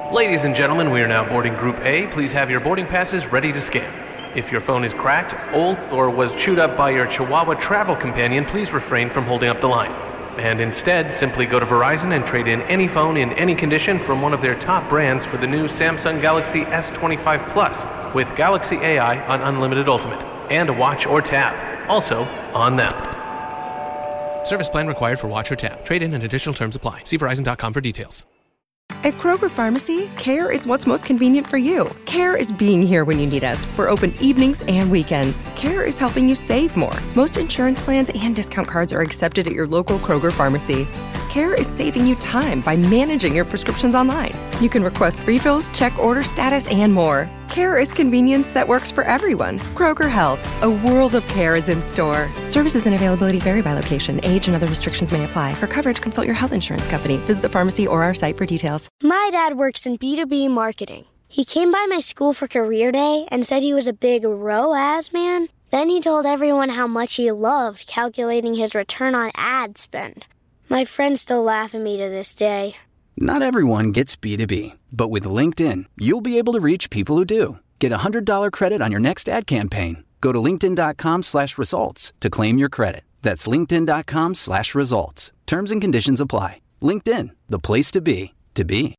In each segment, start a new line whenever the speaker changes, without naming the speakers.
Ladies and gentlemen, we are now boarding Group A. Please have your boarding passes ready to scan. If your phone is cracked, old, or was chewed up by your Chihuahua travel companion, please refrain from holding up the line. And instead, simply go to Verizon and trade in any phone in any condition from one of their top brands for the new Samsung Galaxy S25 Plus with Galaxy AI on Unlimited Ultimate and a watch or tab. Also, on them. Service plan required for watch or tab. Trade-in and additional terms apply. See Verizon.com for details.
At Kroger Pharmacy, care is what's most convenient for you. Care is being here when you need us. We're open evenings and weekends. Care is helping you save more. Most insurance plans and discount cards are accepted at your local Kroger Pharmacy. Care is saving you time by managing your prescriptions online. You can request refills, check order status, and more. Care is convenience that works for everyone. Kroger Health, a world of care is in store. Services and availability vary by location. Age and other restrictions may apply. For coverage, consult your health insurance company. Visit the pharmacy or our site for details.
My dad works in B2B marketing. He came by my school for career day and said he was a big ROAS man. Then he told everyone how much he loved calculating his return on ad spend. My friends still laugh at me to this day.
Not everyone gets B2B, but with LinkedIn, you'll be able to reach people who do. Get a $100 credit on your next ad campaign. Go to linkedin.com/results to claim your credit. That's linkedin.com/results. Terms and conditions apply. LinkedIn, the place to be, to be.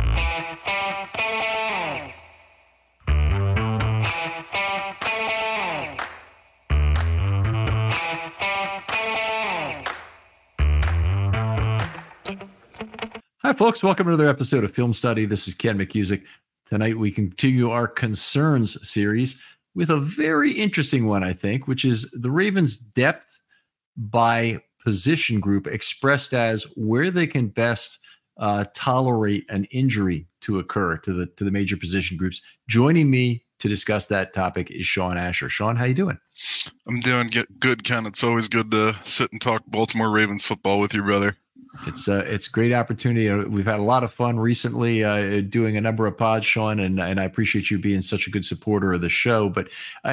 Hi, folks. Welcome to another episode of Film Study. This is Ken McCusick. Tonight, we continue our Concerns series with a very interesting one, I think, which is the Ravens' depth by position group expressed as where they can best tolerate an injury to occur to the major position groups. Joining me to discuss that topic is Sean Asher. Sean, how you doing?
I'm doing good, Ken. It's always good to sit and talk Baltimore Ravens football with your brother.
It's a great opportunity. We've had a lot of fun recently doing a number of pods, Sean, and I appreciate you being such a good supporter of the show. But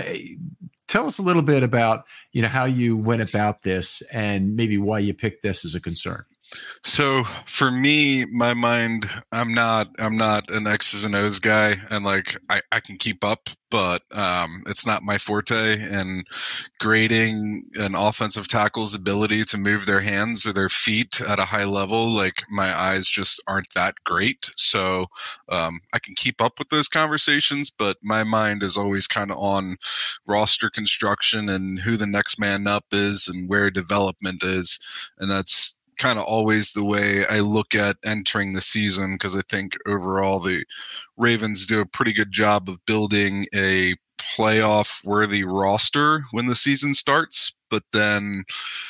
tell us a little bit about how you went about this and maybe why you picked this as a concern.
So for me, my mind, I'm not an X's and O's guy, and I can keep up, but it's not my forte. And grading an offensive tackle's ability to move their hands or their feet at a high level, my eyes just aren't that great. So I can keep up with those conversations, but my mind is always kind of on roster construction and who the next man up is and where development is, and that's kind of always the way I look at entering the season, because I think overall the Ravens do a pretty good job of building a playoff worthy roster when the season starts. But then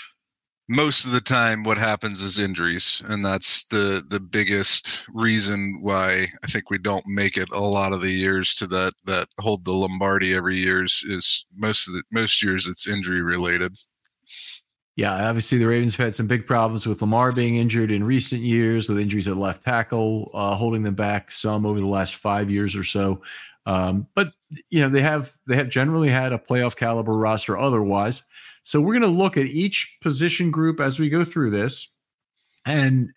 most of the time what happens is injuries, and that's the biggest reason why I think we don't make it a lot of the years to that hold the Lombardi every year is most years it's injury related.
Yeah, obviously the Ravens have had some big problems with Lamar being injured in recent years, with injuries at left tackle, holding them back some over the last 5 years or so. But they have generally had a playoff caliber roster otherwise. So we're going to look at each position group as we go through this, and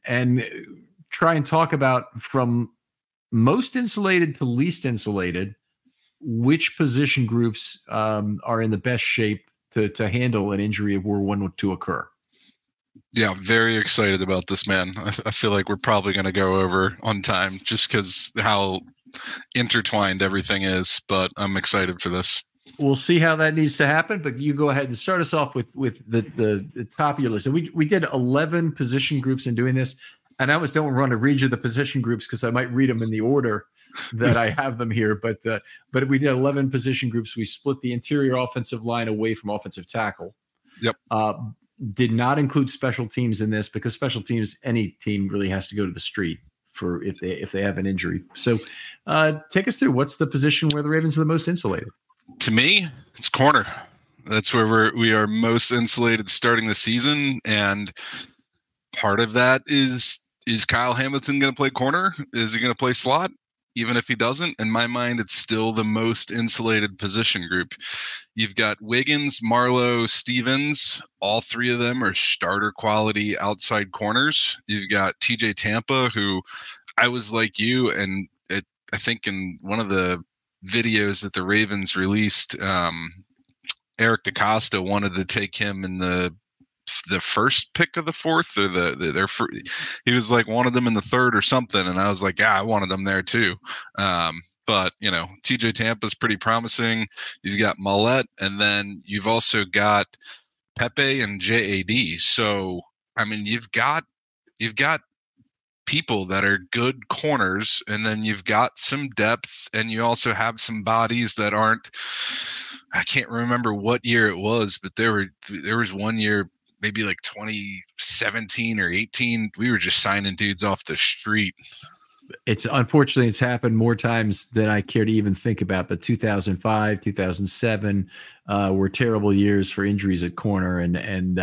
try and talk about from most insulated to least insulated, which position groups are in the best shape to handle an injury were one to occur.
Yeah, very excited about this, man. I feel like we're probably going to go over on time just because how intertwined everything is, but I'm excited for this.
We'll see how that needs to happen, but you go ahead and start us off with the top of your list. And we did 11 position groups in doing this, and I always don't want to read you the position groups because I might read them in the order that I have them here, but we did 11 position groups. We split the interior offensive line away from offensive tackle.
Yep.
Did not include special teams in this because special teams, any team really has to go to the street for if they have an injury. So take us through what's the position where the Ravens are the most insulated.
To me, it's corner. That's where we are most insulated starting the season, and part of that is Kyle Hamilton going to play corner? Is he going to play slot? Even if he doesn't, in my mind, it's still the most insulated position group. You've got Wiggins, Marlowe, Stevens. All three of them are starter quality outside corners. You've got TJ Tampa, who I was like you and I think in one of the videos that the Ravens released, Eric DeCosta wanted to take him in the first pick of the fourth, or he was like wanted them in the third or something, and I was like, yeah, I wanted them there too. But TJ Tampa's pretty promising. You've got Mollett, and then you've also got Pepe and JAD. So I mean, you've got people that are good corners, and then you've got some depth, and you also have some bodies that aren't. I can't remember what year it was, but there was one year, maybe like 2017 or 18, we were just signing dudes off the street.
Unfortunately, it's happened more times than I care to even think about. But 2005, 2007 were terrible years for injuries at corner, and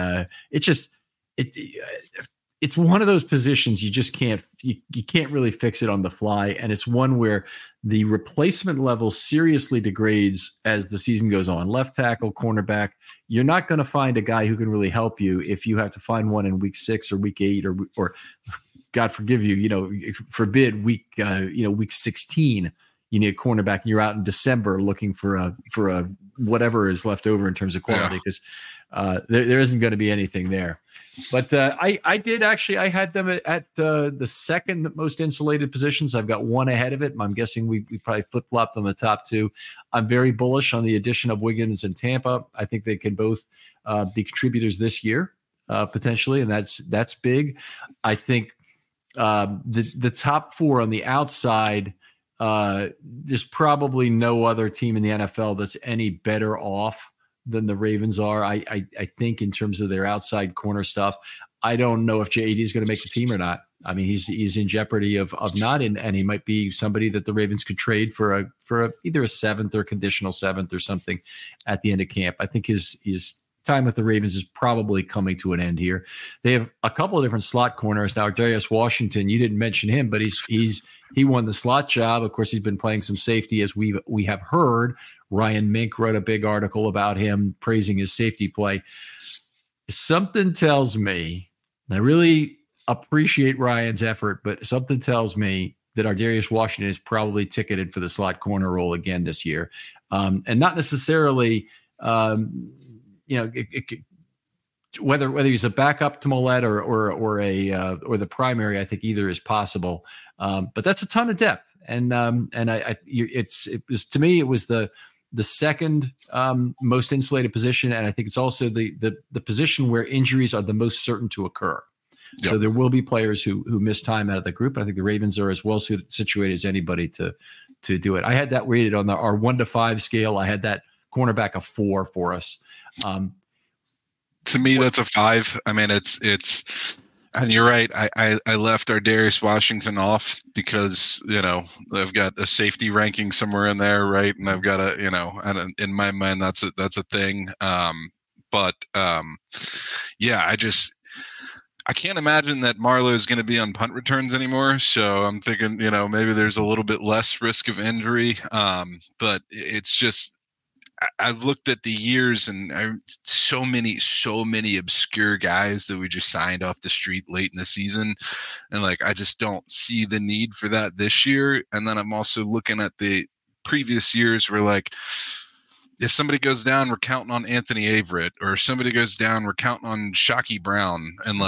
it's one of those positions you just can't really fix it on the fly, and it's one where the replacement level seriously degrades as the season goes on. Left tackle, cornerback, you're not going to find a guy who can really help you if you have to find one in week 6 or week 8 or God forgive you, forbid week 16. You need a cornerback, and you're out in December looking for a whatever is left over in terms of quality, because there isn't going to be anything there. But I had them at the second most insulated positions. I've got one ahead of it. I'm guessing we probably flip-flopped on the top two. I'm very bullish on the addition of Wiggins and Tampa. I think they can both be contributors this year, potentially, and that's big. I think the top four on the outside, there's probably no other team in the NFL that's any better off than the Ravens are. I think in terms of their outside corner stuff, I don't know if JAD is going to make the team or not. I mean, he's in jeopardy of not, and he might be somebody that the Ravens could trade for either a 7th or conditional 7th or something at the end of camp. I think his time with the Ravens is probably coming to an end here. They have a couple of different slot corners now. Darius Washington, you didn't mention him, but he won the slot job. Of course, he's been playing some safety, as we have heard. Ryan Mink wrote a big article about him, praising his safety play. Something tells me, I really appreciate Ryan's effort, but something tells me that Darius Washington is probably ticketed for the slot corner role again this year, and not necessarily. Whether he's a backup to Mollett or the primary, I think either is possible. But that's a ton of depth, and it was the second most insulated position, and I think it's also the position where injuries are the most certain to occur. Yep. So there will be players who miss time out of the group. I think the Ravens are as well situated as anybody to do it. I had that rated on our 1 to 5 scale. I had that cornerback a 4 for us.
To me, that's a 5. I mean, it's, and you're right. I left Darius Washington off because, I've got a safety ranking somewhere in there. Right. And I've got and in my mind, that's a thing. I can't imagine that Marlowe is going to be on punt returns anymore. So I'm thinking, maybe there's a little bit less risk of injury. But it's just, I've looked at the years, and so many obscure guys that we just signed off the street late in the season. And I just don't see the need for that this year. And then I'm also looking at the previous years where if somebody goes down, we're counting on Anthony Averett, or if somebody goes down, we're counting on Shockey Brown. And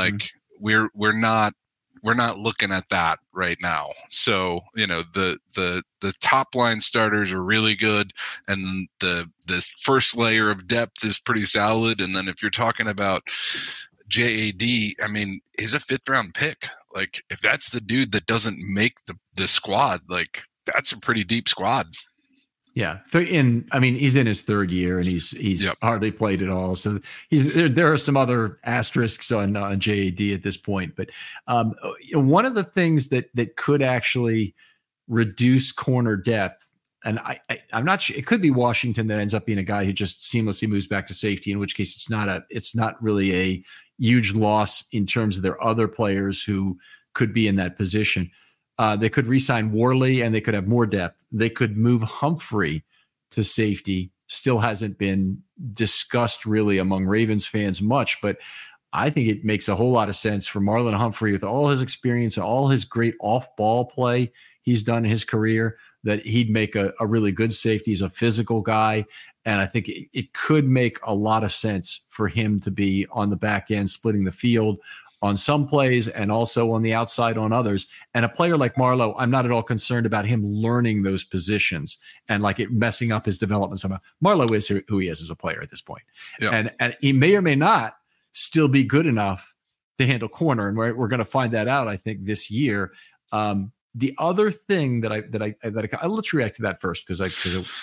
we're not looking at that right now. So, the top line starters are really good, and the first layer of depth is pretty solid. And then if you're talking about JAD, I mean, he's a 5th round pick. If that's the dude that doesn't make the squad, that's a pretty deep squad.
Yeah. He's in his 3rd year, and he's yep. hardly played at all. So there are some other asterisks on JAD at this point. But one of the things that could actually reduce corner depth, and I'm not sure, it could be Washington that ends up being a guy who just seamlessly moves back to safety, in which case it's not really a huge loss in terms of their other players who could be in that position. They could re-sign Worley, and they could have more depth. They could move Humphrey to safety. Still hasn't been discussed really among Ravens fans much, but I think it makes a whole lot of sense for Marlon Humphrey, with all his experience and all his great off-ball play he's done in his career, that he'd make a really good safety. He's a physical guy, and I think it could make a lot of sense for him to be on the back end, splitting the field on some plays and also on the outside on others. And a player like Marlowe, I'm not at all concerned about him learning those positions and like it messing up his development somehow. Marlowe is who he is as a player at this point. Yeah. And he may or may not still be good enough to handle corner. And we're going to find that out, I think, this year. The other thing I'll let you react to that first, because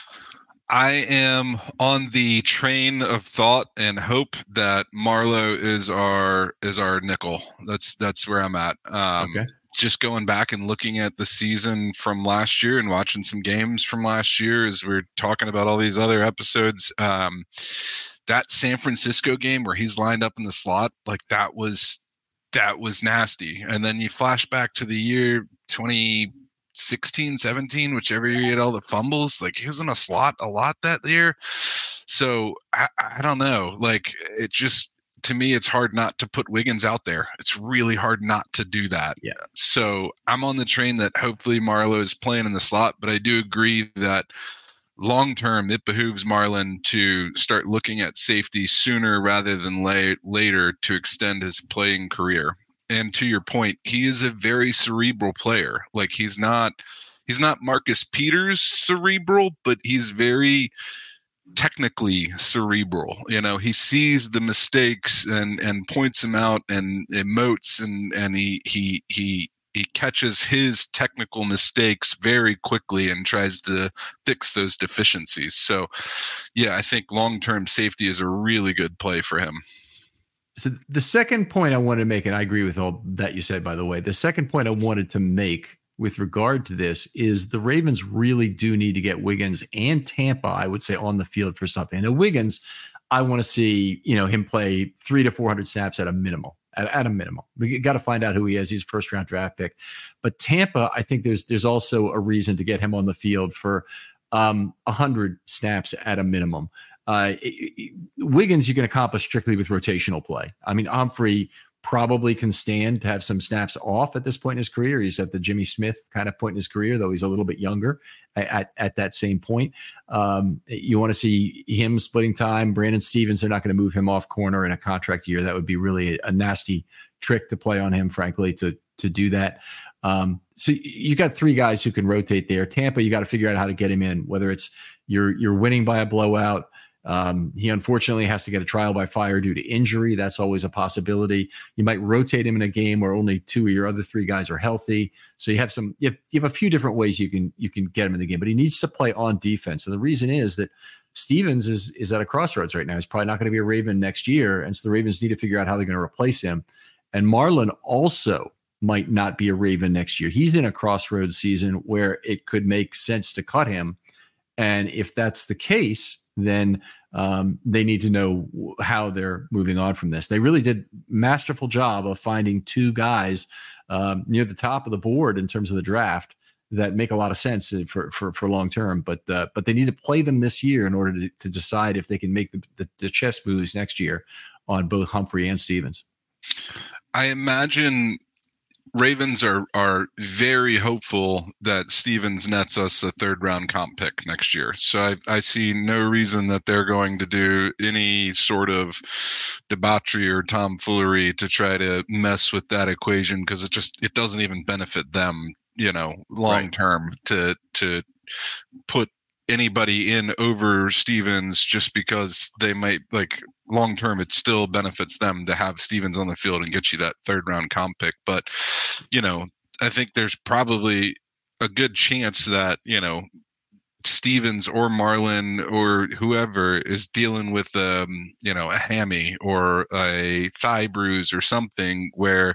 I am on the train of thought and hope that Marlowe is our nickel. That's where I'm at. Okay. Just going back and looking at the season from last year and watching some games from last year as we're talking about all these other episodes. That San Francisco game where he's lined up in the slot, like that was nasty. And then you flash back to the year 2016, 17, whichever year he had all the fumbles, like he was in a slot a lot that year. So I don't know. Like it just, to me, it's hard not to put Wiggins out there. It's really hard not to do that. Yeah. So I'm on the train that hopefully Marlowe is playing in the slot, but I do agree that long term, it behooves Marlon to start looking at safety sooner rather than later to extend his playing career. And to your point, he is a very cerebral player. Like he's not Marcus Peters cerebral, but he's very technically cerebral. You know, he sees the mistakes and points them out and emotes and he catches his technical mistakes very quickly and tries to fix those deficiencies. So yeah, I think long-term safety is a really good play for him.
So the second point I wanted to make, and I agree with all that you said, by the way, the second point I wanted to make with regard to this is the Ravens really do need to get Wiggins and Tampa, I would say, on the field for something. Now, Wiggins, I want to see, him play 300 to 400 snaps at a minimum. At a minimum, we got to find out who he is. He's a first-round draft pick. But Tampa, I think there's also a reason to get him on the field for 100 snaps at a minimum. Wiggins, you can accomplish strictly with rotational play. I mean, Humphrey probably can stand to have some snaps off at this point in his career. He's at the Jimmy Smith kind of point in his career, though he's a little bit younger at that same point. You want to see him splitting time. Brandon Stevens, they're not going to move him off corner in a contract year. That would be really a nasty trick to play on him, frankly, to do that. So you got three guys who can rotate there. Tampa, you got to figure out how to get him in, whether it's you're winning by a blowout. He unfortunately has to get a trial by fire due to injury. That's always a possibility. You might rotate him in a game where only two of your other three guys are healthy. So you have a few different ways you can get him in the game, but he needs to play on defense. And the reason is that Stevens is at a crossroads right now. He's probably not going to be a Raven next year. And so the Ravens need to figure out how they're going to replace him. And Marlon also might not be a Raven next year. He's in a crossroads season where it could make sense to cut him. And if that's the case, then they need to know how they're moving on from this. They really did masterful job of finding two guys near the top of the board in terms of the draft that make a lot of sense for long term. But they need to play them this year in order to decide if they can make the chess moves next year on both Humphrey and Stevens.
I imagine Ravens are very hopeful that Stevens nets us a third-round comp pick next year. So I see no reason that they're going to do any sort of debauchery or tomfoolery to try to mess with that equation, because it doesn't even benefit them, long term to put anybody in over Stevens just because they might, like, long term it still benefits them to have Stevens on the field and get you that third round comp pick. But I think there's probably a good chance that Stevens or Marlon or whoever is dealing with a hammy or a thigh bruise or something where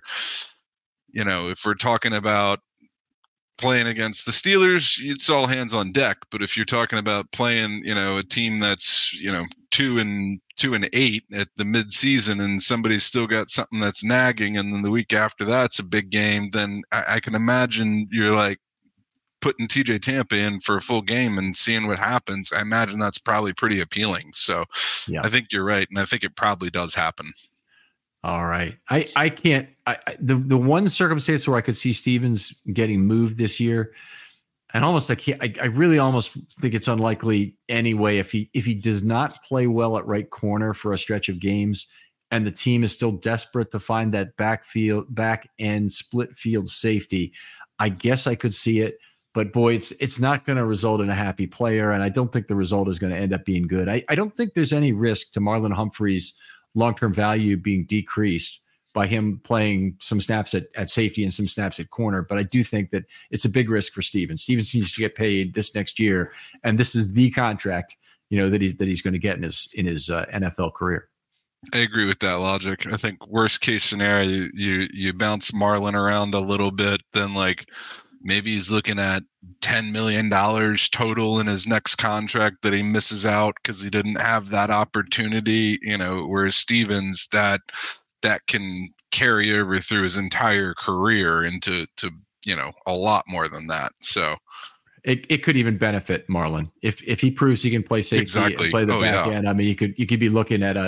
if we're talking about playing against the Steelers, it's all hands on deck. But if you're talking about playing, a team that's, 2-8 at the midseason and somebody's still got something that's nagging, and then the week after that's a big game, then I can imagine you're like putting TJ Tampa in for a full game and seeing what happens. I imagine that's probably pretty appealing. So yeah. I think you're right. And I think it probably does happen.
All right. I can't. The one circumstance where I could see Stevens getting moved this year, and almost I really almost think it's unlikely anyway if he does not play well at right corner for a stretch of games, and the team is still desperate to find that back end split field safety. I guess I could see it, but boy, it's not going to result in a happy player, and I don't think the result is going to end up being good. I don't think there's any risk to Marlon Humphrey's long-term value being decreased by him playing some snaps at safety and some snaps at corner. But I do think that it's a big risk for Stevens. Stevens needs to get paid this next year, and this is the contract, that he's going to get in his NFL career.
I agree with that logic. I think worst case scenario, you bounce Marlon around a little bit, then like maybe he's looking at $10 million total in his next contract that he misses out because he didn't have that opportunity, whereas Stevens, that can carry over through his entire career into a lot more than that. So
it could even benefit Marlon if he proves he can play safety,
exactly.
And play the back end. I mean, you could be looking at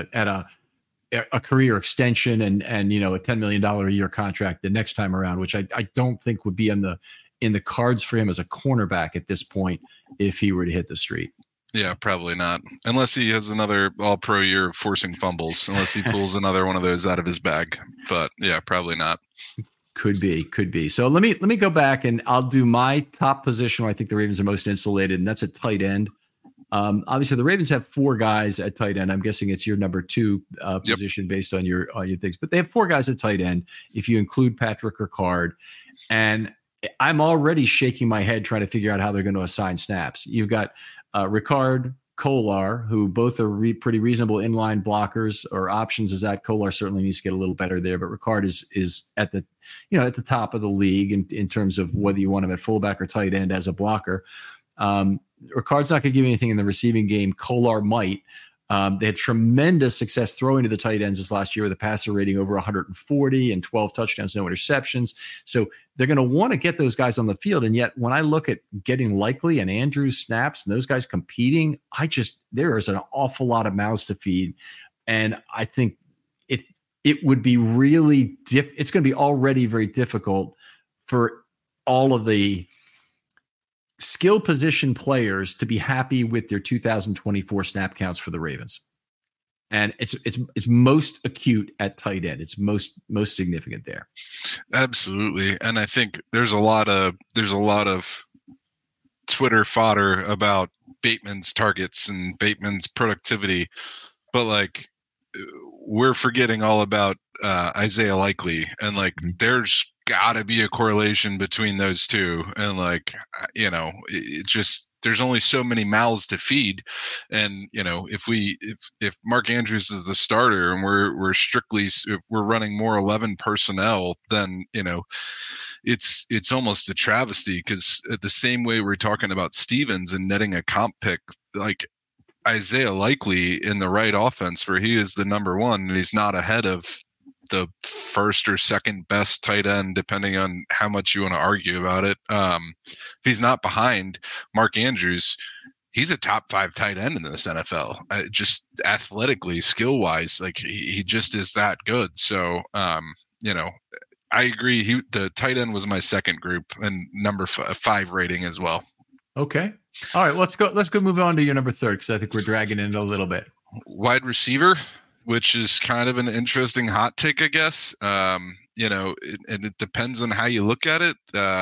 a career extension and a $10 million a year contract the next time around, which I don't think would be in the cards for him as a cornerback at this point if he were to hit the street.
Yeah, probably not. Unless he has another all-pro year of forcing fumbles, unless he pulls another one of those out of his bag. But yeah, probably not. Could
be. So let me go back and I'll do my top position where I think the Ravens are most insulated, and that's at tight end. Obviously, the Ravens have 4 guys at tight end. I'm guessing it's your number 2 position based on your things. But they have 4 guys at tight end if you include Patrick Ricard. And I'm already shaking my head trying to figure out how they're going to assign snaps. You've got Ricard, Kolar, who both are pretty reasonable inline blockers or options. Is that Kolar certainly needs to get a little better there, but Ricard is at the at the top of the league in terms of whether you want him at fullback or tight end as a blocker. Ricard's not going to give you anything in the receiving game. Kolar might. They had tremendous success throwing to the tight ends this last year with a passer rating over 140 and 12 touchdowns, no interceptions. So they're going to want to get those guys on the field. And yet when I look at getting Likely and Andrews snaps and those guys competing, there is an awful lot of mouths to feed. And I think it would be really it's going to be already very difficult for all of the skill position players to be happy with their 2024 snap counts for the Ravens. And it's most acute at tight end. It's most significant there.
Absolutely. And I think there's a lot of Twitter fodder about Bateman's targets and Bateman's productivity, but like we're forgetting all about Isaiah Likely, and like there's got to be a correlation between those two, and like it just there's only so many mouths to feed, and if Mark Andrews is the starter and we're running more 11 personnel, then it's almost a travesty, because at the same way we're talking about Stevens and netting a comp pick, like Isaiah Likely in the right offense where he is the number 1 and he's not ahead of the first or second best tight end, depending on how much you want to argue about it. If he's not behind Mark Andrews, he's a top 5 tight end in this NFL. Just athletically, skill wise, like he just is that good. So, I agree. The tight end was my second group and number 5 rating as well.
Okay. All right. Let's go move on to your number 3, because I think we're dragging it a little bit.
Wide receiver, which is kind of an interesting hot take, I guess. And it depends on how you look at it.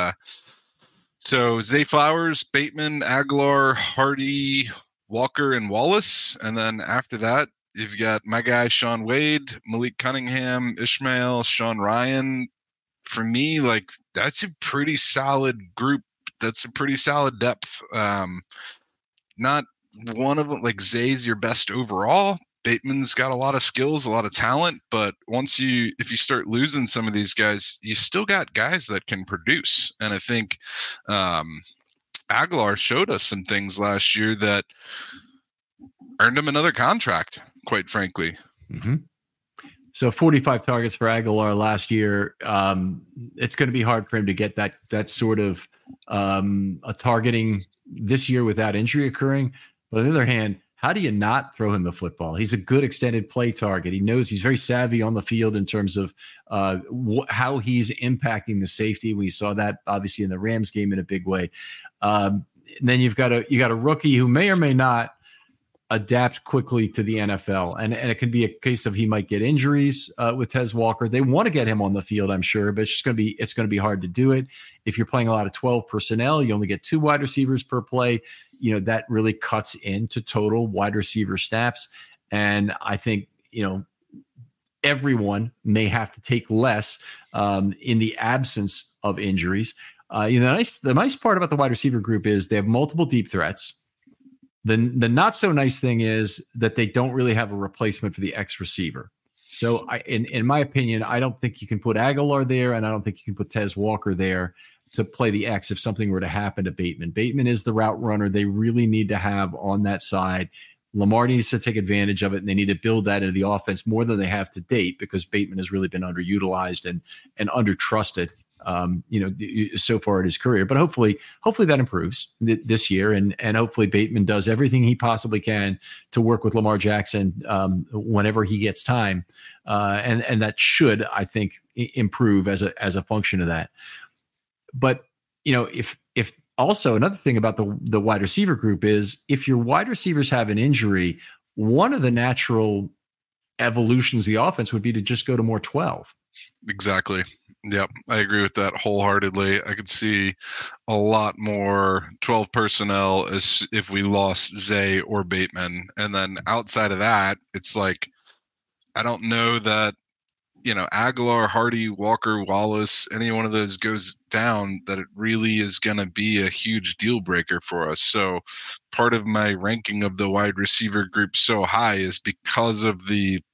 So Zay Flowers, Bateman, Aguilar, Hardy, Walker, and Wallace. And then after that, you've got my guy, Sean Wade, Malik Cunningham, Ishmael, Sean Ryan. For me, like, that's a pretty solid group. That's a pretty solid depth. Not one of them, like Zay's your best overall. Bateman's got a lot of skills, a lot of talent, but if you start losing some of these guys, you still got guys that can produce. And I think Aguilar showed us some things last year that earned him another contract, quite frankly.
Mm-hmm. So 45 targets for Aguilar last year. It's going to be hard for him to get that sort of a targeting this year without injury occurring. But on the other hand, how do you not throw him the football? He's a good extended play target. He knows he's very savvy on the field in terms of how he's impacting the safety. We saw that obviously in the Rams game in a big way. And then you got a rookie who may or may not adapt quickly to the NFL. And it can be a case of he might get injuries with Tez Walker. They want to get him on the field, I'm sure, but it's going to be hard to do it. If you're playing a lot of 12 personnel, you only get 2 wide receivers per play. That really cuts into total wide receiver snaps. And I think, everyone may have to take less in the absence of injuries. The nice part about the wide receiver group is they have multiple deep threats. The not so nice thing is that they don't really have a replacement for the X receiver. So in my opinion, I don't think you can put Aguilar there, and I don't think you can put Tez Walker there to play the X if something were to happen to Bateman. Bateman is the route runner they really need to have on that side. Lamar needs to take advantage of it, and they need to build that into the offense more than they have to date, because Bateman has really been underutilized and undertrusted so far in his career. But hopefully that improves this year, and hopefully Bateman does everything he possibly can to work with Lamar Jackson whenever he gets time, and that should, I think, improve as a function of that. But if also another thing about the wide receiver group is if your wide receivers have an injury, one of the natural evolutions of the offense would be to just go to more 12.
Exactly. Yep, I agree with that wholeheartedly. I could see a lot more 12 personnel as if we lost Zay or Bateman. And then outside of that, it's like, I don't know that, Aguilar, Hardy, Walker, Wallace, any one of those goes down, that it really is going to be a huge deal breaker for us. So part of my ranking of the wide receiver group so high is because of the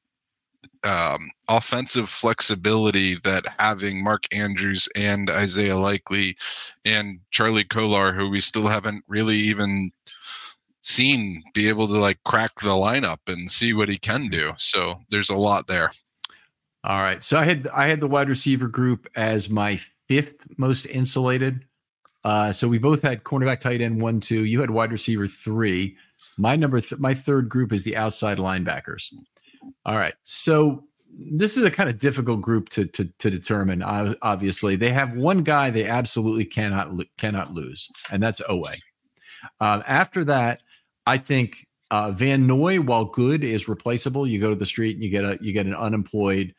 offensive flexibility that having Mark Andrews and Isaiah Likely and Charlie Kolar, who we still haven't really even seen be able to crack the lineup and see what he can do. So there's a lot there.
All right. So I had the wide receiver group as my 5th most insulated. So we both had cornerback, tight end 1, 2. You had wide receiver 3. My my 3rd group is the outside linebackers. All right. So this is a kind of difficult group to determine. Obviously, they have one guy they absolutely cannot lose, and that's Owe. After that, I think Van Noy, while good, is replaceable. You go to the street and you get an unemployed,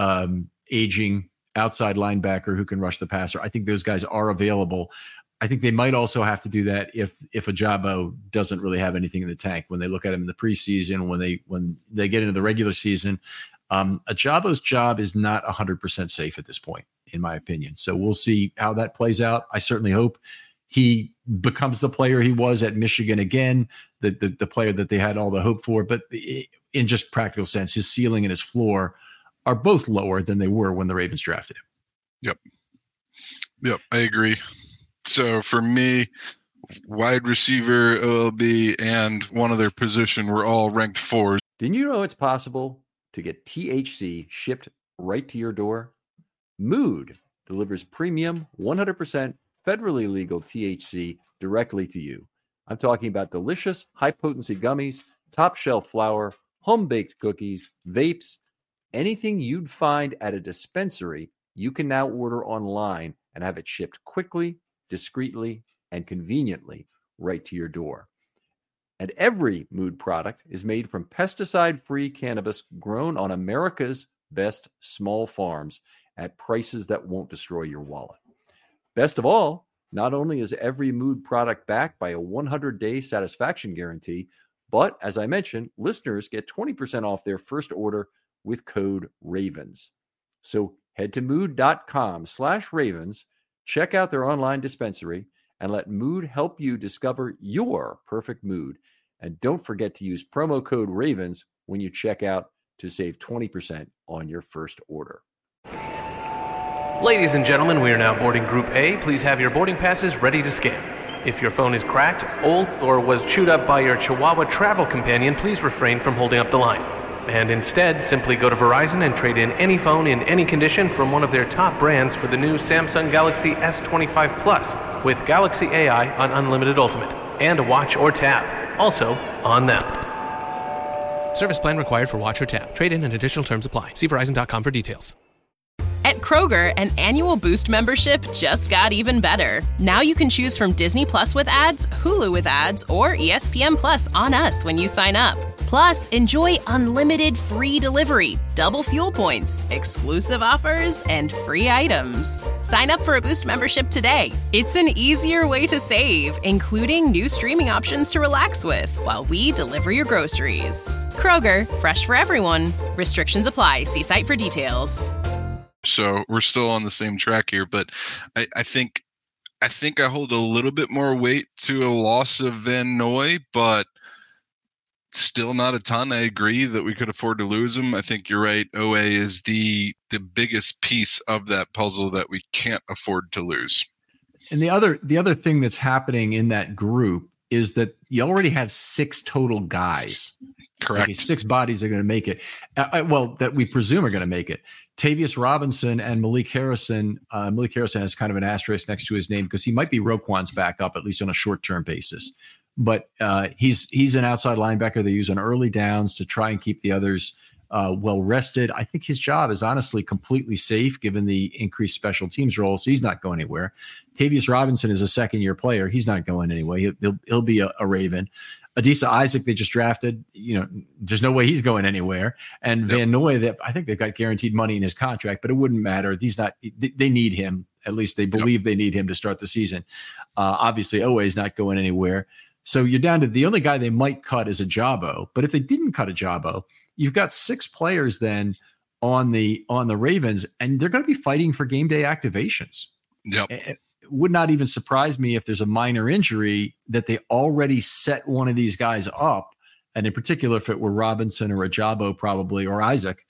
aging outside linebacker who can rush the passer. I think those guys are available. I think they might also have to do that if Ajabo doesn't really have anything in the tank. When they look at him in the preseason, when they get into the regular season, Ajabo's job is not 100% safe at this point, in my opinion. So we'll see how that plays out. I certainly hope he becomes the player he was at Michigan again, the player that they had all the hope for. But in just practical sense, his ceiling and his floor are both lower than they were when the Ravens drafted him.
Yep, I agree. So for me, wide receiver, OLB, and one other position were all ranked 4s.
Didn't you know it's possible to get THC shipped right to your door? Mood delivers premium, 100% federally legal THC directly to you. I'm talking about delicious, high-potency gummies, top-shelf flour, home-baked cookies, vapes, anything you'd find at a dispensary, you can now order online and have it shipped quickly, discreetly, and conveniently right to your door. And every Mood product is made from pesticide-free cannabis grown on America's best small farms at prices that won't destroy your wallet. Best of all, not only is every Mood product backed by a 100-day satisfaction guarantee, but as I mentioned, listeners get 20% off their first order with code RAVENS. So head to mood.com/ravens, check out their online dispensary, and let Mood help you discover your perfect mood. And don't forget to use promo code RAVENS when you check out to save 20% on your first order.
Ladies and gentlemen, we are now boarding Group A. Please have your boarding passes ready to scan. If your phone is cracked, old, or was chewed up by your Chihuahua travel companion, please refrain from holding up the line. And instead, simply go to Verizon and trade in any phone in any condition from one of their top brands for the new Samsung Galaxy S25 Plus with Galaxy AI on Unlimited Ultimate and a watch or tab, also on them. Service plan required for watch or tap. Trade-in and additional terms apply. See Verizon.com for details.
At Kroger, an annual Boost membership just got even better. Now you can choose from Disney Plus with ads, Hulu with ads, or ESPN Plus on us when you sign up. Plus, enjoy unlimited free delivery, double fuel points, exclusive offers, and free items. Sign up for a Boost membership today. It's an easier way to save, including new streaming options to relax with while we deliver your groceries. Kroger, fresh for everyone. Restrictions apply. See site for details.
So we're still on the same track here, but I think I hold a little bit more weight to a loss of Van Noy, but still not a ton. I agree that we could afford to lose him. I think you're right. OA is the biggest piece of that puzzle that we can't afford to lose.
And the other thing that's happening in that group is that you already have 6 total guys.
Correct.
Okay, 6 bodies are going to make it. That we presume are going to make it. Tavius Robinson and Malik Harrison. Malik Harrison has kind of an asterisk next to his name because he might be Roquan's backup, at least on a short-term basis. But he's an outside linebacker they use on early downs to try and keep the others well rested. I think his job is honestly completely safe given the increased special teams role, so he's not going anywhere. Tavius Robinson is a second-year player. He's not going anywhere. He'll be a Raven. Adisa Isaac, they just drafted. There's no way he's going anywhere. And Van Noy, I think they've got guaranteed money in his contract, but it wouldn't matter. They need him. At least they believe they need him to start the season. Obviously, Owe is not going anywhere. So you're down to the only guy they might cut is Ajabo. But if they didn't cut Ajabo, you've got 6 players then on the Ravens, and they're going to be fighting for game day activations.
Yep.
It would not even surprise me if there's a minor injury that they already set one of these guys up, and in particular, if it were Robinson or Ajabo probably, or Isaac,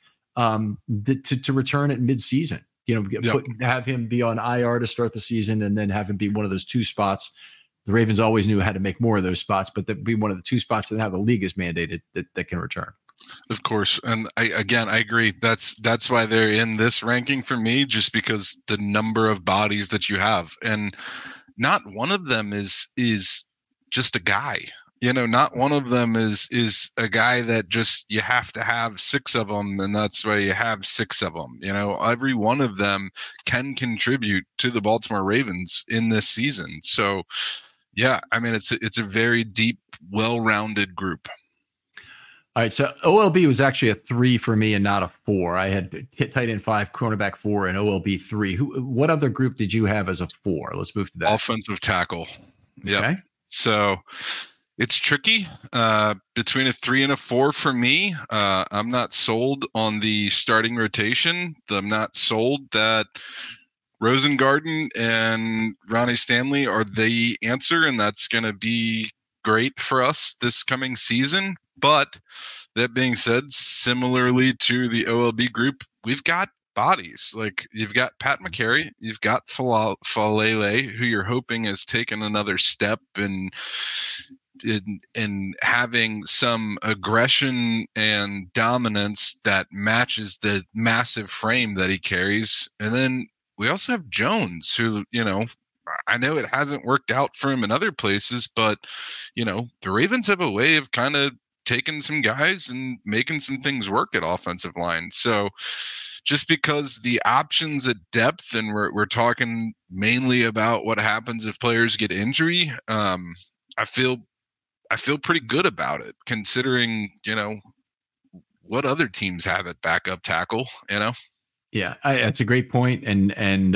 to return at midseason. Have him be on IR to start the season and then have him be one of those 2 spots. The Ravens always knew how to make more of those spots, but that'd be one of the 2 spots that now the league is mandated that can return.
Of course. And I agree. That's why they're in this ranking for me, just because the number of bodies that you have, and not one of them is just a guy. Not one of them is a guy that just you have to have 6 of them, and that's why you have 6 of them. Every one of them can contribute to the Baltimore Ravens in this season. So, yeah, I mean, it's a very deep, well-rounded group.
All right, so OLB was actually a 3 for me and not a 4. I had tight end 5, cornerback 4, and OLB 3. What other group did you have as a 4? Let's move to that.
Offensive tackle. Yeah.
Okay.
So it's tricky between a 3 and a 4 for me. I'm not sold on the starting rotation. I'm not sold that Rosengarten and Ronnie Stanley are the answer, and that's going to be great for us this coming season. But that being said, similarly to the OLB group, we've got bodies. Like, you've got Pat McCary, you've got Falele, who you're hoping has taken another step in having some aggression and dominance that matches the massive frame that he carries. And then we also have Jones, who, I know it hasn't worked out for him in other places, but, the Ravens have a way of kind of taking some guys and making some things work at offensive line. So just because the options at depth, and we're talking mainly about what happens if players get injury, I feel pretty good about it, considering, what other teams have at backup tackle,
Yeah, that's a great point, and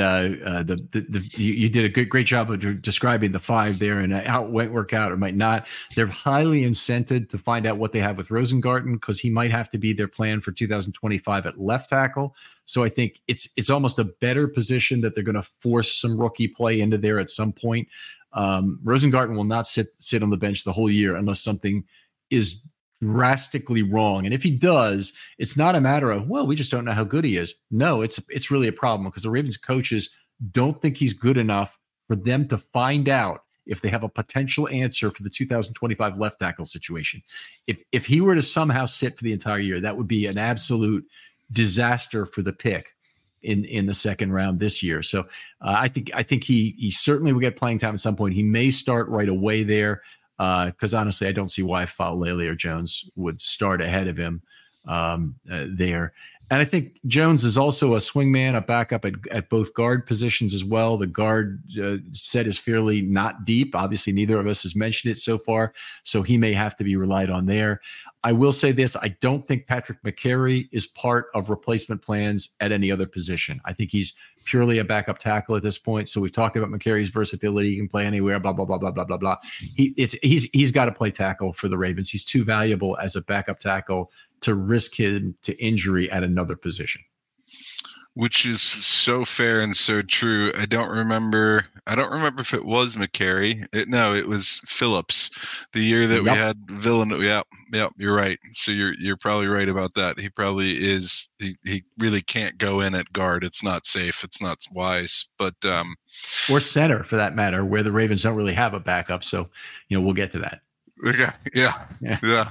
you did a great job of describing the 5 there and how it might work out or might not. They're highly incented to find out what they have with Rosengarten, because he might have to be their plan for 2025 at left tackle. So I think it's almost a better position that they're going to force some rookie play into there at some point. Rosengarten will not sit on the bench the whole year unless something is drastically wrong. And if he does, it's not a matter of, well, we just don't know how good he is. No, it's really a problem, because the Ravens coaches don't think he's good enough for them to find out if they have a potential answer for the 2025 left tackle situation. If he were to somehow sit for the entire year, that would be an absolute disaster for the pick in the second round this year. So I think he certainly will get playing time at some point. He may start right away there. because honestly, I don't see why Faalele or Jones would start ahead of him there. And I think Jones is also a swingman, a backup at both guard positions as well. The guard set is fairly not deep. Obviously, neither of us has mentioned it so far, so he may have to be relied on there. I will say this. I don't think Patrick McCary is part of replacement plans at any other position. I think he's purely a backup tackle at this point. So we've talked about McCary's versatility. He can play anywhere, blah, blah, blah, blah, blah, blah, blah. He's got to play tackle for the Ravens. He's too valuable as a backup tackle to risk him to injury at another position.
Which is so fair and so true. I don't remember if it was McCary. It was Phillips. The year that we had Villanova. Yep, you're right. So you're probably right about that. He probably is. He really can't go in at guard. It's not safe. It's not wise. But
or center for that matter, where the Ravens don't really have a backup. So we'll get to that.
Yeah.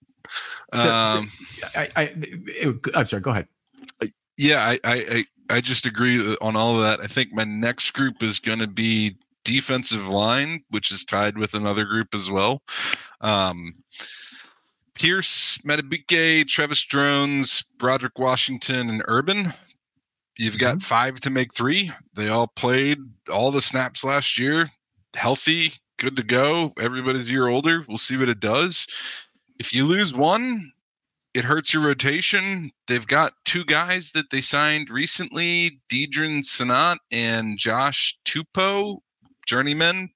I'm sorry. Go ahead.
Yeah, I just agree on all of that. I think my next group is going to be defensive line, which is tied with another group as well. Pierce, Madubuike, Travis Jones, Broderick Washington, and Urban. You've got 5 to make 3. They all played all the snaps last year, healthy, good to go. Everybody's a year older. We'll see what it does. If you lose one, it hurts your rotation. They've got 2 guys that they signed recently, Deidrin Senat and Josh Tupou, journeymen,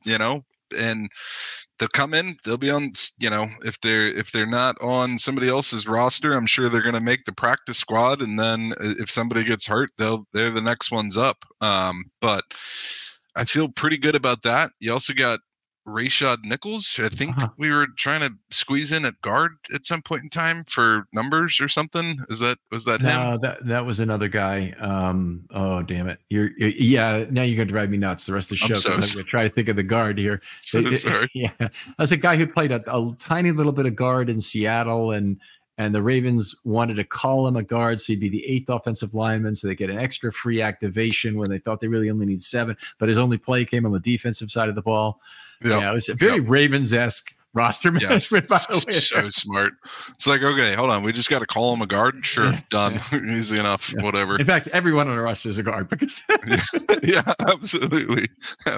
and they'll come in, they'll be on, if they're not on somebody else's roster, I'm sure they're going to make the practice squad. And then if somebody gets hurt, they're the next ones up. But I feel pretty good about that. You also got Rashad Nichols. I think we were trying to squeeze in at guard at some point in time for numbers or something. Was that him?
No, that was another guy. Oh damn it! Now you're gonna drive me nuts the rest of the show. I'm gonna try to think of the guard here.
Sorry.
Yeah, that's a guy who played a tiny little bit of guard in Seattle, and the Ravens wanted to call him a guard, so he'd be the 8th offensive lineman, so they get an extra free activation when they thought they really only need 7. But his only play came on the defensive side of the ball. Yep. Yeah, it was a very Ravens-esque roster management, by the way.
So smart. It's like, okay, hold on. We just got to call him a guard? Sure, done. Easy enough, whatever.
In fact, everyone on our roster is a guard. Because
yeah, absolutely.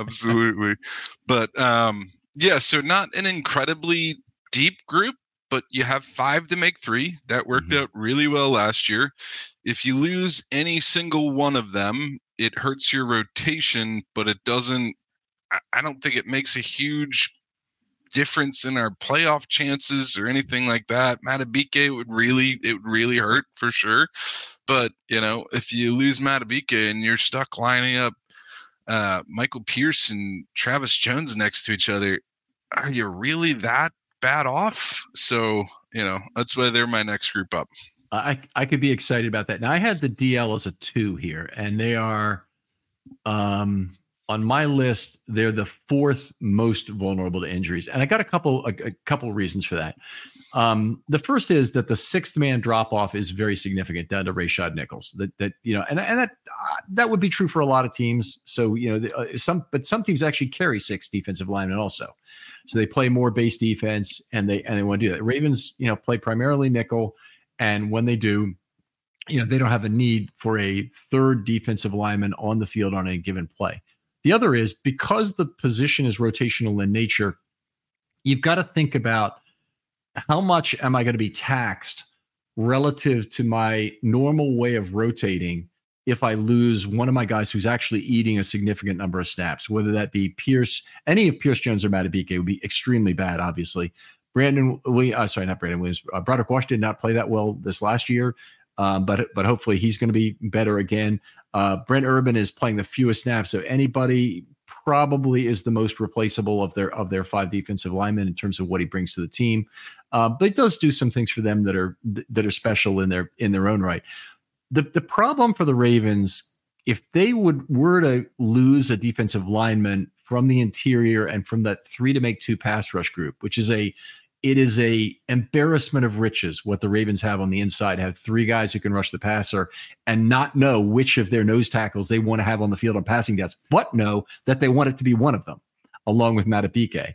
But, so not an incredibly deep group, but you have 5 to make 3. That worked out really well last year. If you lose any single one of them, it hurts your rotation, but it doesn't. I don't think it makes a huge difference in our playoff chances or anything like that. Madubuike would really hurt for sure. But, if you lose Madubuike and you're stuck lining up Michael Pierce and Travis Jones next to each other, are you really that bad off? So, that's why they're my next group up.
I could be excited about that. Now, I had the DL as a 2 here, and they are on my list, they're the 4th most vulnerable to injuries. And I got a couple reasons for that. The first is that the 6th man drop off is very significant down to Rashad Nichols. That would be true for a lot of teams. So, some teams actually carry 6 defensive linemen also. So they play more base defense and they want to do that. Ravens, play primarily nickel. And when they do, they don't have a need for a 3rd defensive lineman on the field on a given play. The other is because the position is rotational in nature, you've got to think about how much am I going to be taxed relative to my normal way of rotating if I lose one of my guys who's actually eating a significant number of snaps, whether that be Pierce, any of Pierce Jones or Madubuike would be extremely bad, obviously. Broderick Washington did not play that well this last year, but hopefully he's going to be better again. Brent Urban is playing the fewest snaps, so anybody probably is the most replaceable of their 5 defensive linemen in terms of what he brings to the team. But he does do some things for them that are special in their own right. The problem for the Ravens, if they were to lose a defensive lineman from the interior and from that 3 to make 2 pass rush group, which is it is a embarrassment of riches what the Ravens have on the inside, have 3 guys who can rush the passer and not know which of their nose tackles they want to have on the field on passing downs, but know that they want it to be one of them, along with Madubuike.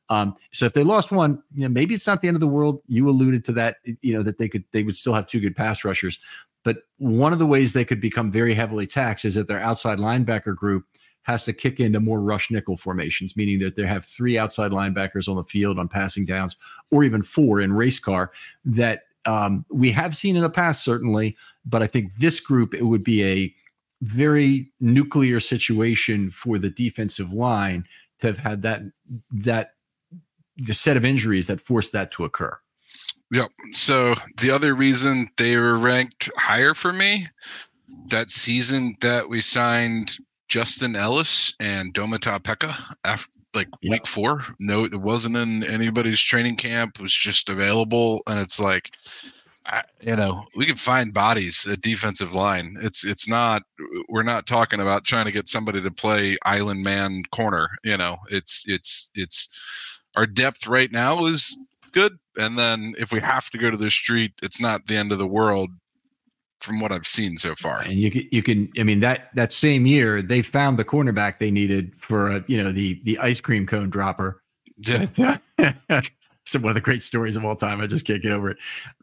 So if they lost one, maybe it's not the end of the world. You alluded to that, that they would still have two good pass rushers. But one of the ways they could become very heavily taxed is that their outside linebacker group has to kick into more rush nickel formations, meaning that they have 3 outside linebackers on the field on passing downs, or even 4 in race car that we have seen in the past, certainly. But I think this group, it would be a very nuclear situation for the defensive line to have had the set of injuries that forced that to occur.
Yep. So the other reason they were ranked higher for me, that season that we signed Justin Ellis and Domata Pekka after week 4. No, it wasn't in anybody's training camp. It was just available. And it's like, we can find bodies at defensive line. We're not talking about trying to get somebody to play island man corner. It's our depth right now is good. And then if we have to go to the street, it's not the end of the world from what I've seen so far.
And you can, that same year they found the cornerback they needed for, the ice cream cone dropper.
Yeah.
It's one of the great stories of all time. I just can't get over it.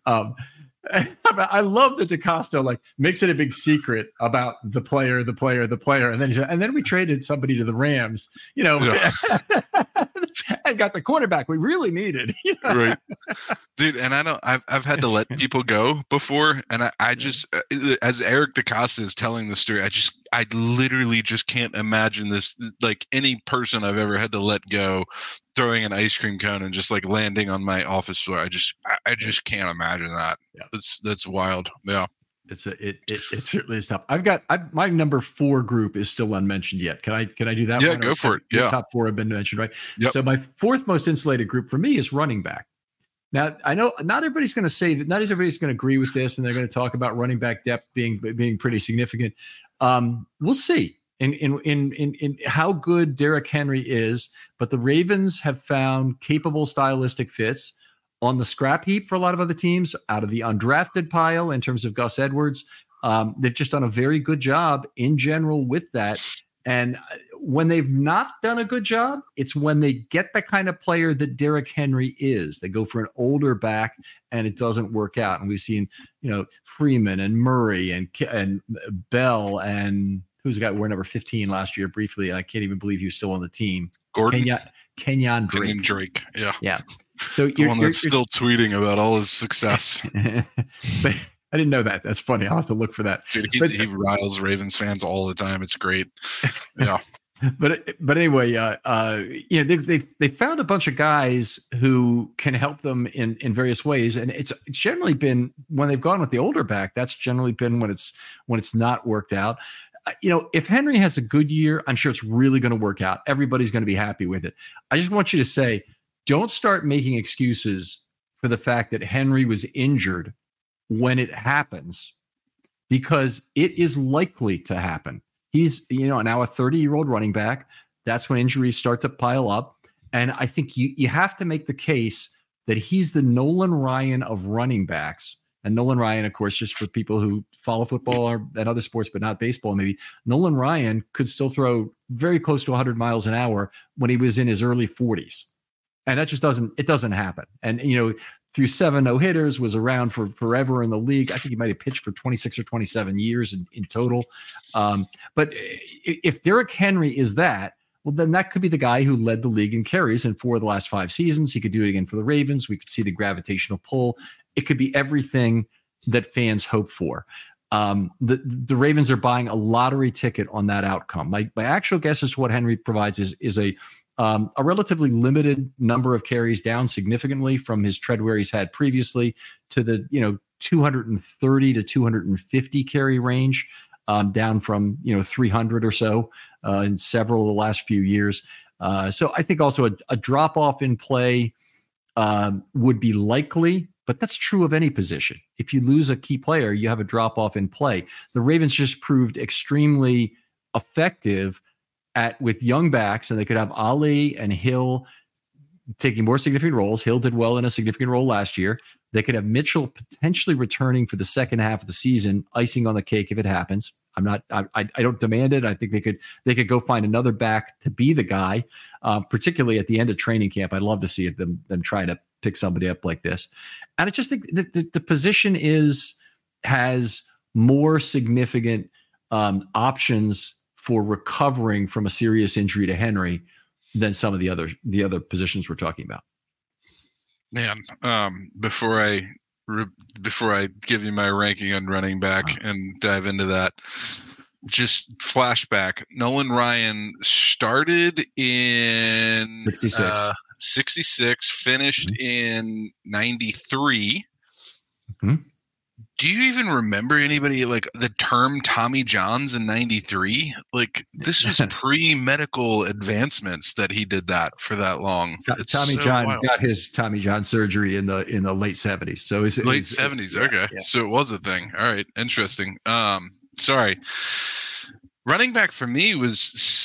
I love that DeCosta makes it a big secret about the player, and then we traded somebody to the Rams, and got the cornerback we really needed.
Right, dude. And I've had to let people go before, and I just, as Eric DeCosta is telling the story, I literally just can't imagine this, any person I've ever had to let go throwing an ice cream cone and just landing on my office floor. I just can't imagine that.
Yeah.
That's wild. Yeah.
It certainly is tough. My number 4 group is still unmentioned yet. Can I do that?
Yeah,
one?
Go for it. Yeah.
Top 4 have been mentioned, right?
Yep.
So my 4th most insulated group for me is running back. Now, I know not everybody's going to say that, not everybody's going to agree with this, and they're going to talk about running back depth being pretty significant. We'll see in how good Derrick Henry is, but the Ravens have found capable stylistic fits on the scrap heap for a lot of other teams, out of the undrafted pile in terms of Gus Edwards. They've just done a very good job in general with that. And when they've not done a good job, it's when they get the kind of player that Derrick Henry is. They go for an older back and it doesn't work out. And we've seen, Freeman and Murray and Bell and who's the guy who wore number 15 last year briefly. And I can't even believe he was still on the team.
Gordon.
Kenyon Drake.
Kenyon Drake. Yeah.
Yeah. So
the one that's still tweeting about all his success.
But I didn't know that. That's funny. I'll have to look for that.
Dude, he riles Ravens fans all the time. It's great. Yeah.
But anyway, they found a bunch of guys who can help them in various ways, and it's generally been when they've gone with the older back. That's generally been when it's not worked out. If Henry has a good year, I'm sure it's really going to work out. Everybody's going to be happy with it. I just want you to say, don't start making excuses for the fact that Henry was injured when it happens, because it is likely to happen. He's, now a 30-year-old running back. That's when injuries start to pile up. And I think you have to make the case that he's the Nolan Ryan of running backs. And Nolan Ryan, of course, just for people who follow football and other sports, but not baseball, maybe Nolan Ryan could still throw very close to 100 miles an hour when he was in his early 40s. And that just doesn't happen. And, through 7 no-hitters, was around for forever in the league. I think he might have pitched for 26 or 27 years in total. But if Derrick Henry is that, well, then that could be the guy who led the league in carries in 4 of the last 5 seasons. He could do it again for the Ravens. We could see the gravitational pull. It could be everything that fans hope for. The Ravens are buying a lottery ticket on that outcome. My actual guess as to what Henry provides is a relatively limited number of carries, down significantly from his tread where he's had previously, to the 230 to 250 carry range, down from 300 or so in several of the last few years. So I think also a drop off in play would be likely, but that's true of any position. If you lose a key player, you have a drop off in play. The Ravens just proved extremely effective with young backs, and they could have Ali and Hill taking more significant roles. Hill did well in a significant role last year. They could have Mitchell potentially returning for the second half of the season, icing on the cake if it happens. I don't demand it. I think they could go find another back to be the guy, particularly at the end of training camp. I'd love to see them try to pick somebody up like this. And I just think the position has more significant options for recovering from a serious injury to Henry than some of the other positions we're talking about.
Man, before I give you my ranking on running back and dive into that, just flashback. Nolan Ryan started in 66, finished in 93.
Mm-hmm.
Do you even remember anybody like the term Tommy Johns in 93? Like this was pre-medical advancements that he did that for that long.
Tommy John got his Tommy John surgery in the late 70s. So
late 70s. Okay. Yeah. So it was a thing. All right. Interesting. Sorry. Running back for me was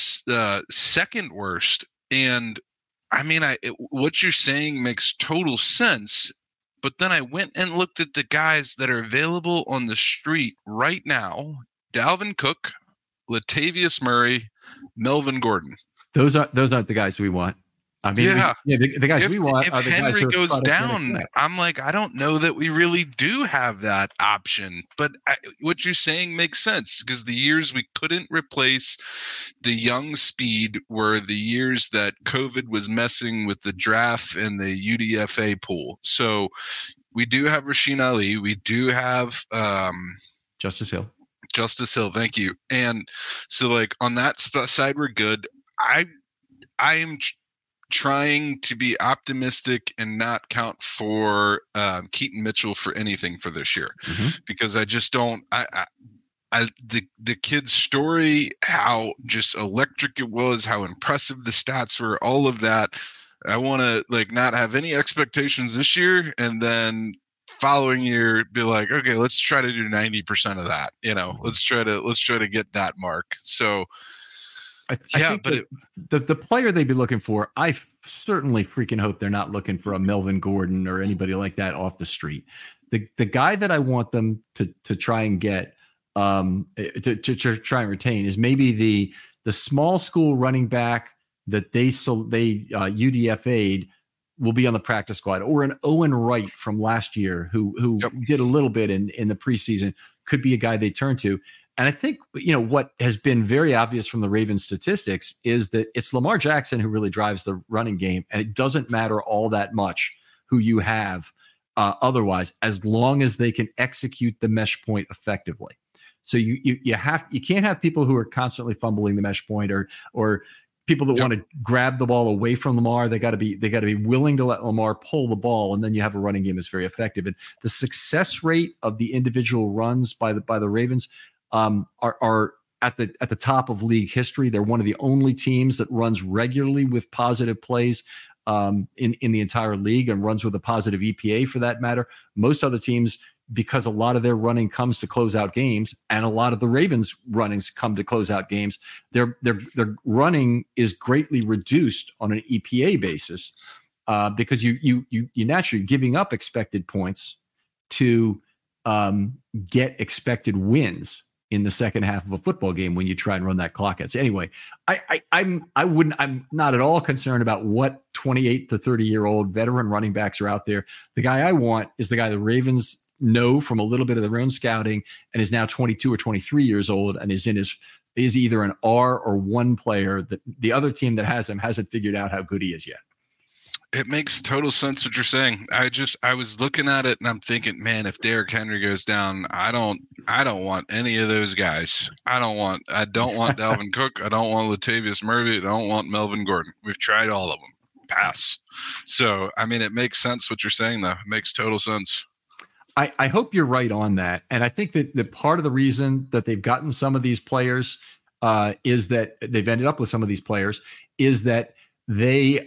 second worst. And I mean, what you're saying makes total sense. But then I went and looked at the guys that are available on the street right now: Dalvin Cook, Latavius Murray, Melvin Gordon.
Those aren't the guys we want. I mean, the guys we want are the guys who are
Henry goes down, I'm like, I don't know that we really do have that option. But what you're saying makes sense, because the years we couldn't replace the young speed were the years that COVID was messing with the draft and the UDFA pool. So we do have Rasheen Ali. We do have
Justice Hill.
Thank you. And so, like, on that side, we're good. I am trying to be optimistic and not count for Keaton Mitchell for anything for this year, because I just don't. The kid's story, how just electric it was, how impressive the stats were, all of that. I want to not have any expectations this year, and then following year be like, okay, let's try to do 90% of that. Let's try to get that mark. So.
I think the player they'd be looking for, I certainly freaking hope they're not looking for a Melvin Gordon or anybody like that off the street. The guy that I want them to try and get to try and retain is maybe the small school running back that they UDFA'd will be on the practice squad, or an Owen Wright from last year who did a little bit in the preseason, could be a guy they turn to. And I think, what has been very obvious from the Ravens statistics is that it's Lamar Jackson who really drives the running game. And it doesn't matter all that much who you have otherwise, as long as they can execute the mesh point effectively. So you can't have people who are constantly fumbling the mesh point or people that want to grab the ball away from Lamar. They got to be willing to let Lamar pull the ball, and then you have a running game that's very effective. And the success rate of the individual runs by the Ravens are at the top of league history. They're one of the only teams that runs regularly with positive plays in the entire league, and runs with a positive EPA for that matter. Most other teams, because a lot of their running comes to close out games, and a lot of the Ravens runnings come to close out games, their running is greatly reduced on an EPA basis because you naturally giving up expected points to get expected wins in the second half of a football game when you try and run that clock out. So anyway, I'm not at all concerned about what 28 to 30-year-old veteran running backs are out there. The guy I want is the guy the Ravens know from a little bit of their own scouting and is now 22 or 23 years old and is either an R or 1 player that the other team that has him hasn't figured out how good he is yet.
It makes total sense what you're saying. I was looking at it and I'm thinking, man, if Derrick Henry goes down, I don't want any of those guys. I don't want Dalvin Cook. I don't want Latavius Murray. I don't want Melvin Gordon. We've tried all of them. Pass. So, I mean, it makes sense what you're saying, though. It makes total sense.
I hope you're right on that. And I think that part of the reason that they've gotten some of these players is that they've ended up with some of these players is that they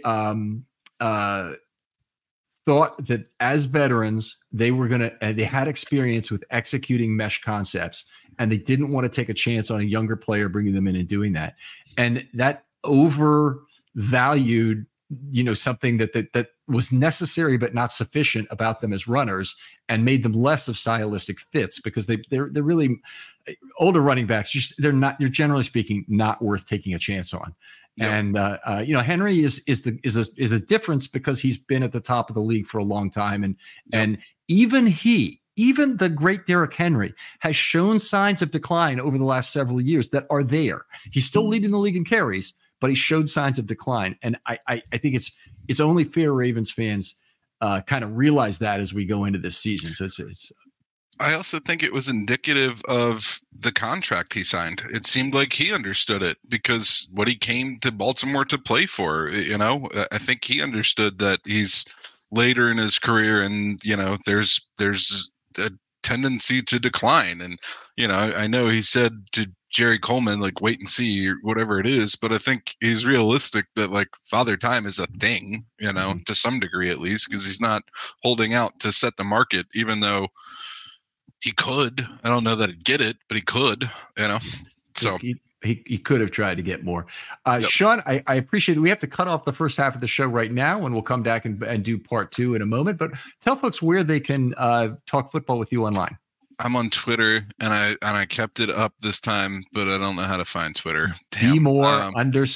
thought that as veterans, they had experience with executing mesh concepts, and they didn't want to take a chance on a younger player bringing them in and doing that. And that overvalued, something that was necessary but not sufficient about them as runners, and made them less of stylistic fits, because they're really, older running backs, they're generally speaking not worth taking a chance on. Yep. And Henry is the difference because he's been at the top of the league for a long time, and even the great Derrick Henry has shown signs of decline over the last several years that are there. He's still leading the league in carries, but he showed signs of decline. And I think it's only fair Ravens fans kind of realize that as we go into this season. So it's.
I also think it was indicative of the contract he signed. It seemed like he understood it because what he came to Baltimore to play for, I think he understood that he's later in his career and, there's a tendency to decline. And, I know he said to Jerry Coleman, like, wait and see or whatever it is, but I think he's realistic that like Father Time is a thing, to some degree at least, because he's not holding out to set the market, even though he could. I don't know that he'd get it, but he could, So
he could have tried to get more.
Yep.
Sean, I appreciate it. We have to cut off the first half of the show right now, and we'll come back and do part 2 in a moment. But tell folks where they can talk football with you online.
I'm on Twitter, and I kept it up this time, but I don't know how to find Twitter. Damn.
_Sky_high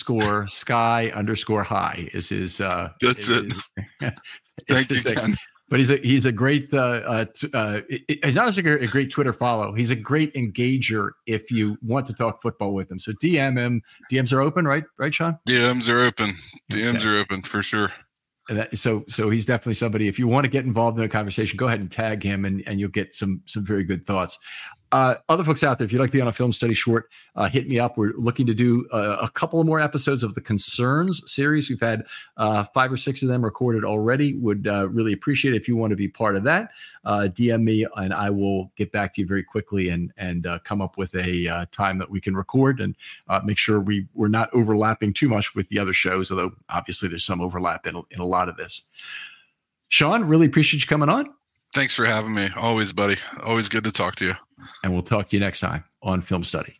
is his.
That's it. Thank you, Ken.
But he's a great he's not just a great Twitter follow. He's a great engager if you want to talk football with him. So DM him. DMs are open, right, Sean?
DMs are open. DMs are open for sure.
So he's definitely somebody. If you want to get involved in a conversation, go ahead and tag him, and you'll get some very good thoughts. Other folks out there, if you'd like to be on a Film Study Short, hit me up. We're looking to do a couple of more episodes of the Concerns series. We've had 5 or 6 of them recorded already. Would really appreciate it if you want to be part of that. DM me, and I will get back to you very quickly and come up with a time that we can record and make sure we're not overlapping too much with the other shows, although obviously there's some overlap in a lot of this. Sean, really appreciate you coming on.
Thanks for having me. Always, buddy. Always good to talk to you.
And we'll talk to you next time on Film Study.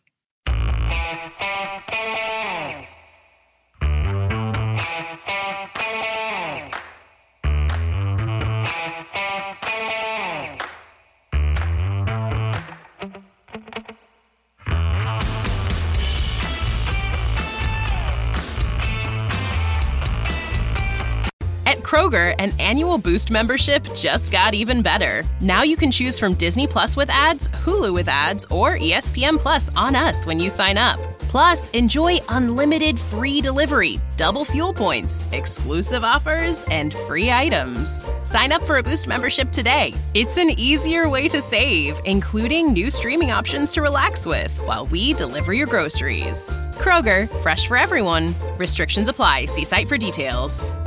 Kroger, an annual Boost membership just got even better. Now you can choose from Disney Plus with ads, Hulu with ads, or ESPN Plus on us when you sign up. Plus, enjoy unlimited free delivery, double fuel points, exclusive offers, and free items. Sign up for a Boost membership today. It's an easier way to save, including new streaming options to relax with while we deliver your groceries. Kroger, fresh for everyone. Restrictions apply. See site for details.